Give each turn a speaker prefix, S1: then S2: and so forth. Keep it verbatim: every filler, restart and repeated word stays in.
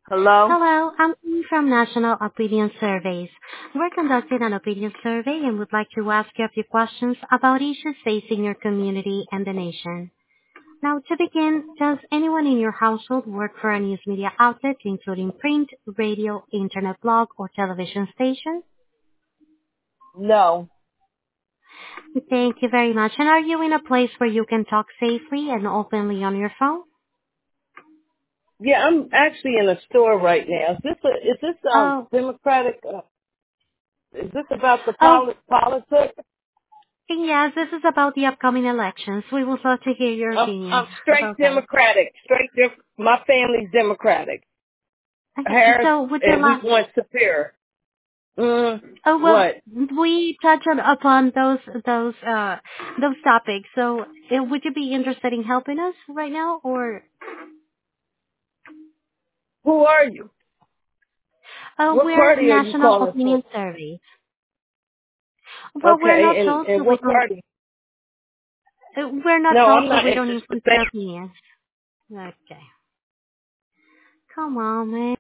S1: Hello?
S2: Hello, I'm Lee from National Opinion Surveys. We're conducting an opinion survey and would like to ask you a few questions about issues facing your community and the nation. Now, to begin, does anyone in your household work for a news media outlet, including print, radio, internet blog, or television station?
S1: No.
S2: Thank you very much. And are you in a place where you can talk safely and openly on your phone?
S1: Yeah, I'm actually in a store right now. Is this a, is this um
S2: Oh,
S1: democratic? Uh, is this about the
S2: oh,
S1: poli- politics?
S2: yes, this is about the upcoming elections. We would love to hear your
S1: I'm,
S2: opinion
S1: I'm straight
S2: about that.
S1: democratic. Straight. Dem- my family's democratic.
S2: Okay,
S1: Harris,
S2: so would you
S1: and we
S2: like,
S1: want Superior. Mm,
S2: oh, well,
S1: what?
S2: we touched on upon those, those, uh, those topics. So uh, would you be interested in helping us right now, or,
S1: Who are you?
S2: uh,
S1: What
S2: we're
S1: party are you
S2: National
S1: calling for?
S2: Opinion Survey. Well, we're
S1: Okay,
S2: not
S1: and
S2: told, so
S1: and
S2: we
S1: what
S2: don't,
S1: party?
S2: uh, we're not
S1: No,
S2: told,
S1: I'm
S2: so
S1: not
S2: we don't
S1: interested.
S2: influence your opinions. Okay. Come on, man.